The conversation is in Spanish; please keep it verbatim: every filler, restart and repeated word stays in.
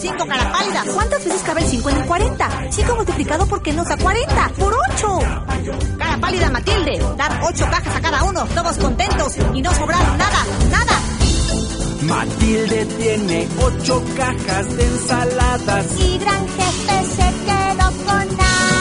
cinco, cara pálida. ¿Cuántas veces cabe el cinco en el cuarenta? cinco multiplicado por qué nos da cuarenta. ¡Por ocho! Cara pálida, Matilde. Dar ocho cajas a cada uno, todos contentos y no sobraron nada, nada. Matilde tiene ocho cajas de ensaladas y gran jefe se quedó con nada.